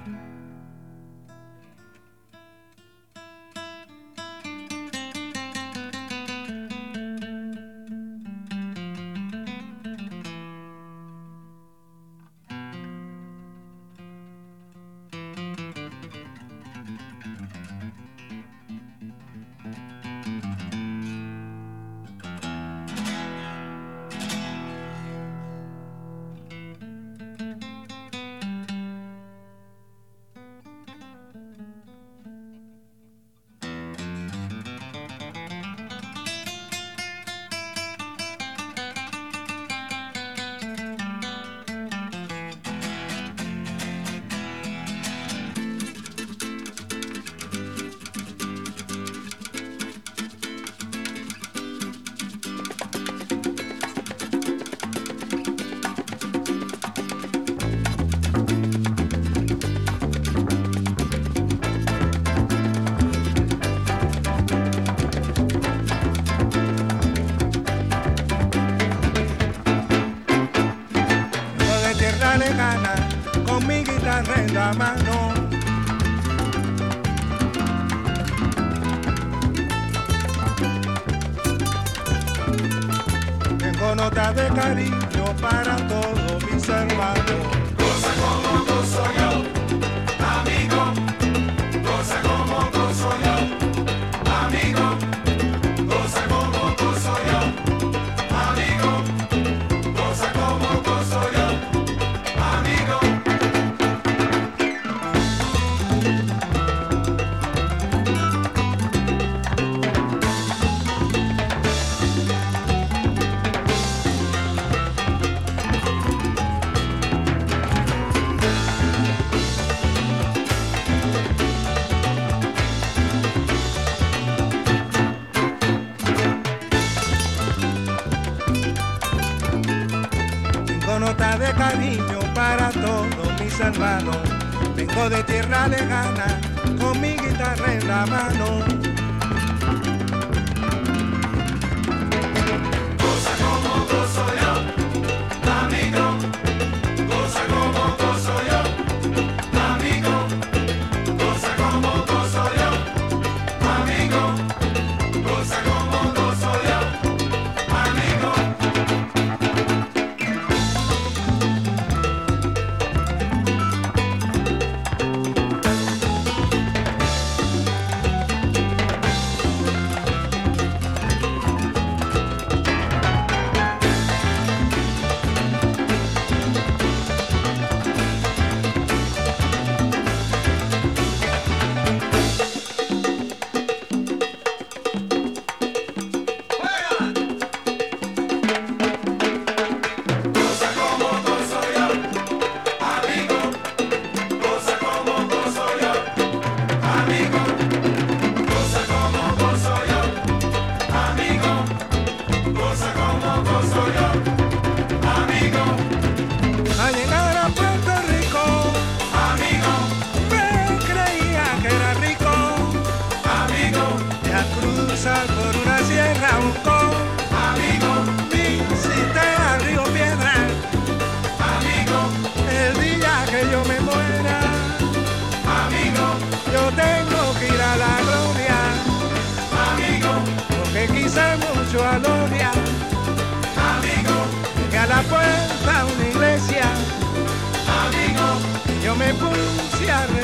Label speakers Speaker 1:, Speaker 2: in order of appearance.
Speaker 1: Con mi guitarra en la mano, tengo notas de cariño para todos mis hermanos.
Speaker 2: Goza como gozo yo, amigo. Goza como gozo yo, amigo. Goza como gozo yo, amigo. Goza como gozo yo, amigo.
Speaker 1: Nota de cariño para todos mis hermanos. Vengo de tierra lejana con mi guitarra en la mano.
Speaker 2: Goza como gozo yo, amigo. Goza como gozo yo, amigo. Goza como gozo yo, amigo. Goza como gozo yo, amigo.
Speaker 1: Por una sierra
Speaker 2: amigo,
Speaker 1: visité al río Piedra,
Speaker 2: amigo,
Speaker 1: el día que yo me muera,
Speaker 2: amigo,
Speaker 1: yo tengo que ir a la gloria,
Speaker 2: amigo,
Speaker 1: porque quise mucho a gloria,
Speaker 2: amigo,
Speaker 1: que a la puerta una iglesia,
Speaker 2: amigo,
Speaker 1: yo me puse a rezar.